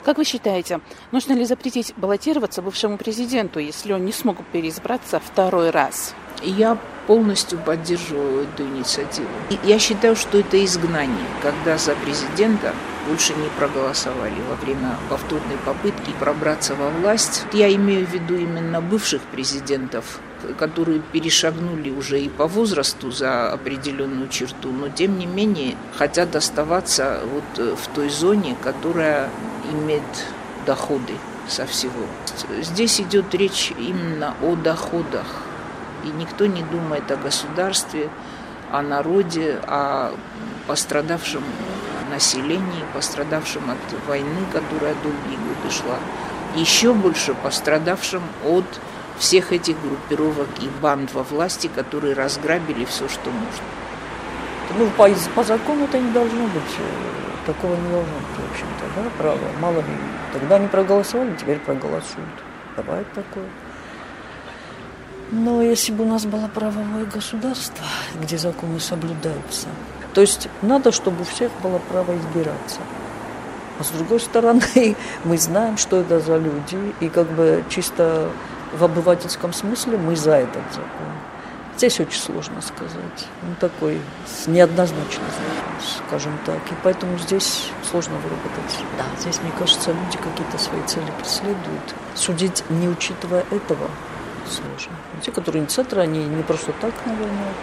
Как вы считаете, нужно ли запретить баллотироваться бывшему президенту, если он не смог переизбраться второй раз? Я полностью поддерживаю эту инициативу. Я считаю, что это изгнание, когда за президента больше не проголосовали во время повторной попытки пробраться во власть. Я имею в виду именно бывших президентов, которые перешагнули уже и по возрасту за определенную черту, но тем не менее хотят оставаться вот в той зоне, которая имеет доходы со всего. Здесь идет речь именно о доходах. И никто не думает о государстве, о народе, о пострадавшем населении, пострадавшем от войны, которая долгие годы шла. Еще больше пострадавшим от всех этих группировок и банд во власти, которые разграбили все, что можно. По закону это не должно быть. Такого не должно быть, в общем-то, да, право. Мало ли. Тогда не проголосовали, теперь проголосуют. Бывает такое. Но если бы у нас было правовое государство, где законы соблюдаются, то есть надо, чтобы у всех было право избираться. А с другой стороны, мы знаем, что это за люди, и как бы чисто в обывательском смысле мы за этот закон. Здесь очень сложно сказать. Он такой неоднозначный, скажем так. И поэтому здесь сложно выработать. Да, здесь, мне кажется, люди какие-то свои цели преследуют. Судить, не учитывая этого, сложно. Те, которые инициаторы, они не просто так, наверное,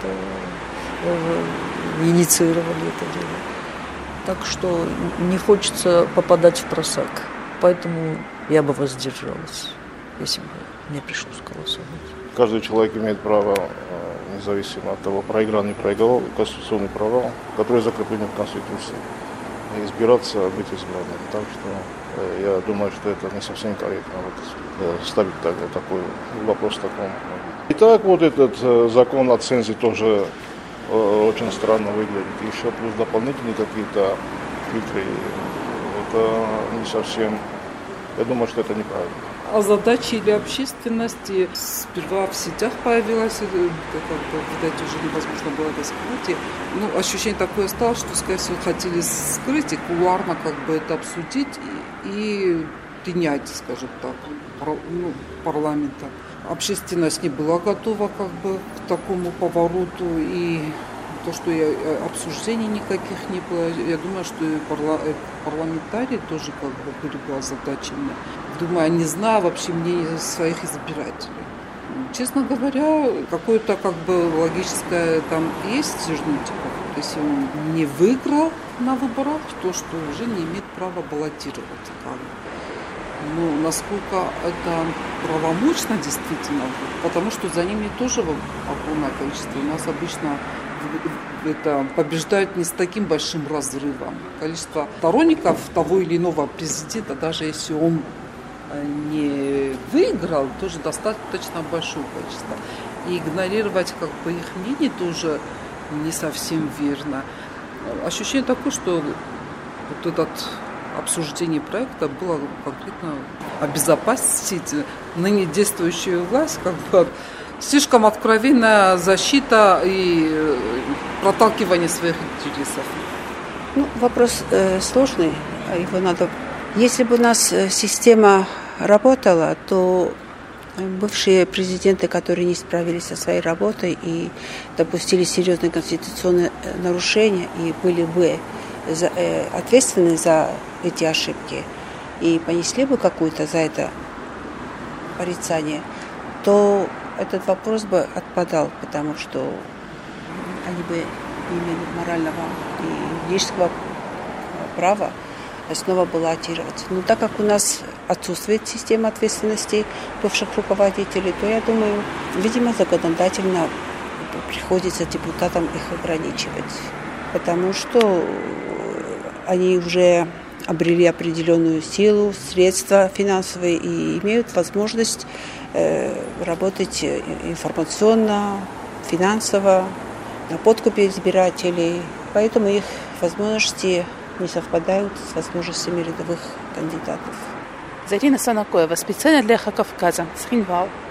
это инициировали это дело. Так что не хочется попадать в просак. Поэтому я бы воздержалась, если бы мне пришлось голосовать. Каждый человек имеет право, независимо от того, проиграл, не проиграл, конституционный провал, который закреплен в Конституции, избираться, быть избранным. Так что я думаю, что это не совсем корректно ставить такой вопрос в таком. Итак, вот этот закон о цензе тоже очень странно выглядит. Еще плюс дополнительные какие-то фильтры. Это не совсем... Я думаю, что это неправильно. Озадачили общественности. Сперва в сетях появилось, как бы, видать, уже невозможно было это скрыть. Ощущение такое стало, что, скорее всего, хотели скрыть и кулуарно как бы это обсудить и принять, скажем так, парламента. Общественность не была готова как бы к такому повороту, и то, что обсуждений никаких не было, я думаю, что и парламентарии тоже как бы были бы озадачены. Думаю, не знаю вообще мнения своих избирателей. Честно говоря, какое-то как бы логическое там есть, если он не выиграл на выборах, то что уже не имеет права баллотироваться. Насколько это правомочно действительно, потому что за ними тоже огромное количество. У нас обычно это побеждают не с таким большим разрывом. Количество сторонников того или иного президента, даже если он не выиграл, тоже достаточно большое количество. И игнорировать как бы их мнение тоже не совсем верно. Ощущение такое, что вот этот обсуждение проекта было конкретно обезопасить ныне действующую власть, как бы слишком откровенная защита и проталкивание своих интересов. Вопрос сложный, его надо. Если бы у нас система работала, то бывшие президенты, которые не справились со своей работой и допустили серьезные конституционные нарушения и были бы ответственны за эти ошибки и понесли бы какую-то за это порицание, то этот вопрос бы отпадал, потому что они бы не имели морального и юридического права снова баллотироваться. Но так как у нас отсутствует система ответственности бывших руководителей, то, я думаю, видимо, законодательно приходится депутатам их ограничивать, потому что они уже обрели определенную силу, средства финансовые и имеют возможность работать информационно, финансово, на подкупе избирателей. Поэтому их возможности не совпадают с возможностями рядовых кандидатов. Зарина Санакоева, специально для Эхо Кавказа, Схинвал.